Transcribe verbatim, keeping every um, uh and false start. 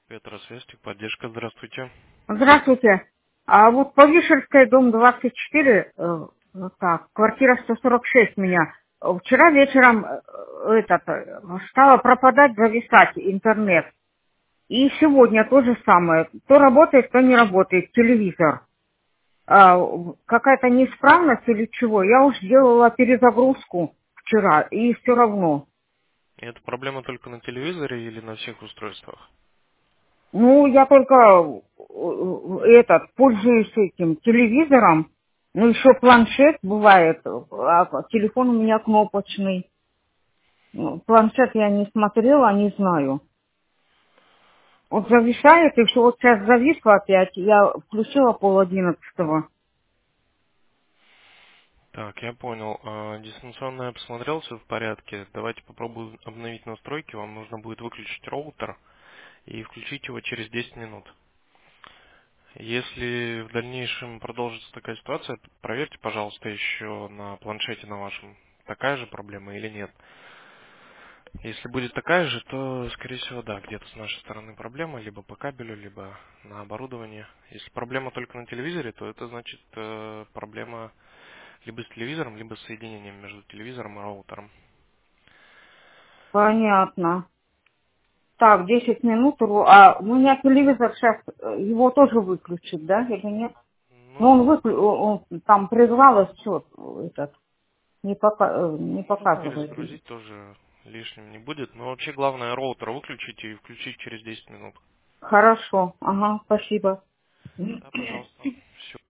Петра Свестик, поддержка, здравствуйте. Здравствуйте. А вот по Вишерской, дом двадцать четыре, э, вот так, квартира сто сорок шесть меня. Э, Вчера вечером э, этот, э, стало пропадать, зависать интернет. И сегодня то же самое. То работает, то не работает телевизор. А, в- какая-то неисправность или чего. Я уж сделала перезагрузку вчера, и все равно. И это проблема только на телевизоре или на всех устройствах? Ну, я только э, э, этот, пользуюсь этим телевизором. Ну, еще планшет бывает, а телефон у меня кнопочный. Ну, планшет я не смотрела, не знаю. Вот зависает, и все, вот сейчас зависло опять. Я включила пол одиннадцатого. Так, я понял. А, Дистанционно я посмотрел, все в порядке. Давайте попробуем обновить настройки. Вам нужно будет выключить роутер и включить его через десять минут. Если в дальнейшем продолжится такая ситуация, проверьте, пожалуйста, еще на планшете на вашем, такая же проблема или нет. Если будет такая же, то, скорее всего, да, где-то с нашей стороны проблема, либо по кабелю, либо на оборудовании. Если проблема только на телевизоре, то это значит э, проблема либо с телевизором, либо с соединением между телевизором и роутером. Понятно. Так, десять минут. ру- А у меня телевизор сейчас, его тоже выключит, да, или нет? Ну, он, Ну, выклю... он он там призвал, и все, этот, не, пока... э, не можно показывает. перезагрузить, тоже лишним не будет. Но вообще главное роутер выключить и включить через десять минут. Хорошо. Ага, спасибо. Да, пожалуйста. Все.